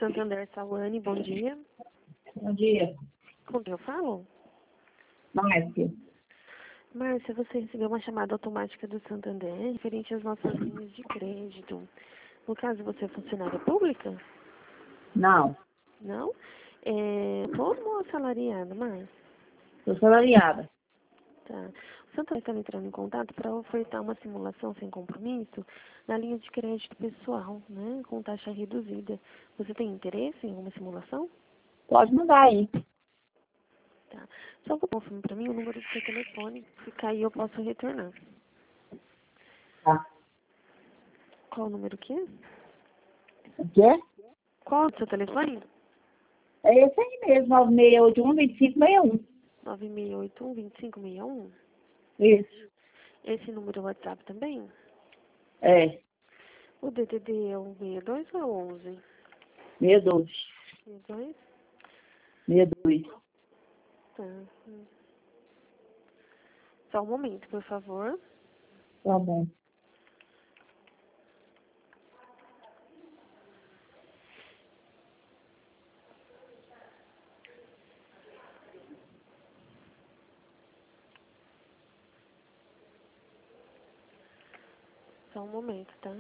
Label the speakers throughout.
Speaker 1: Santander, Sawane, bom dia.
Speaker 2: Bom dia.
Speaker 1: Com quem eu falo?
Speaker 2: Márcia.
Speaker 1: Márcia, você recebeu uma chamada automática do Santander referente às nossas linhas de crédito. No caso, você é funcionária pública?
Speaker 2: Não,
Speaker 1: Não? É autônomo ou assalariado, Márcia?
Speaker 2: sou salariada.
Speaker 1: Tá. O Santander está entrando em contato para ofertar uma simulação sem compromisso na linha de crédito pessoal, né, com taxa reduzida. Você tem interesse em uma simulação?
Speaker 2: Pode mandar aí.
Speaker 1: Tá. Só vou confirmar para mim o número do seu telefone. Se cair, eu posso retornar.
Speaker 2: Tá.
Speaker 1: Qual o número que é?
Speaker 2: O quê?
Speaker 1: Qual é o seu telefone?
Speaker 2: É esse aí mesmo, 9681-2561.
Speaker 1: 9681-2561?
Speaker 2: Isso.
Speaker 1: Esse número é o WhatsApp também?
Speaker 2: É,
Speaker 1: O DDD é o 62 ou é o 11?
Speaker 2: 62.
Speaker 1: 62?
Speaker 2: 62.
Speaker 1: Tá. Só um momento, por favor.
Speaker 2: Tá bom.
Speaker 1: Só um momento, tá?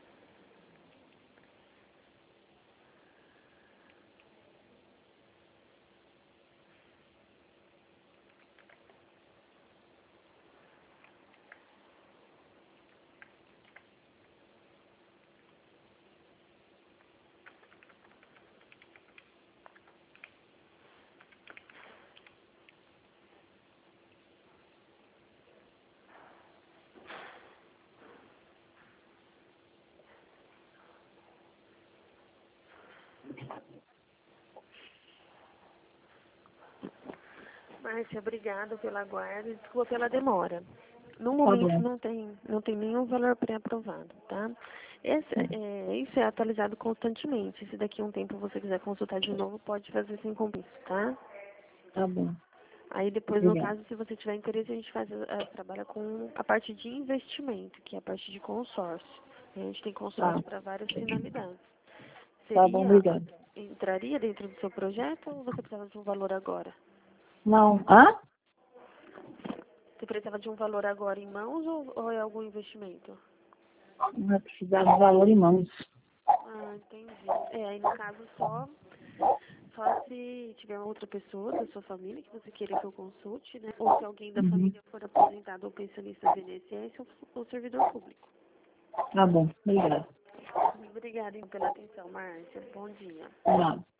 Speaker 1: Márcia, obrigada pela guarda e desculpa pela demora. No
Speaker 2: Tá
Speaker 1: momento
Speaker 2: bom.
Speaker 1: não tem nenhum valor pré-aprovado, tá? Isso é atualizado constantemente. Se daqui a um tempo você quiser consultar de novo, pode fazer sem compromisso, tá?
Speaker 2: Tá bom.
Speaker 1: Aí depois, no
Speaker 2: Obrigada.
Speaker 1: caso, se você tiver interesse, a gente trabalha com a parte de investimento, que é a parte de consórcio. A gente tem
Speaker 2: Tá.
Speaker 1: consórcio para várias finalidades.
Speaker 2: Tá bom, obrigada.
Speaker 1: Entraria dentro do seu projeto ou você precisava de um valor agora?
Speaker 2: Não. Hã?
Speaker 1: Você precisava de um valor agora em mãos ou é algum investimento?
Speaker 2: Não vai precisar de valor em mãos.
Speaker 1: Ah, entendi. Aí no caso só se tiver outra pessoa da sua família que você queira que eu consulte, né? Ou se alguém da
Speaker 2: Uhum.
Speaker 1: família for aposentado ou pensionista do INSS ou servidor público.
Speaker 2: Tá bom, obrigada.
Speaker 1: Obrigada então, pela atenção, Márcia. Bom dia.
Speaker 2: Nada.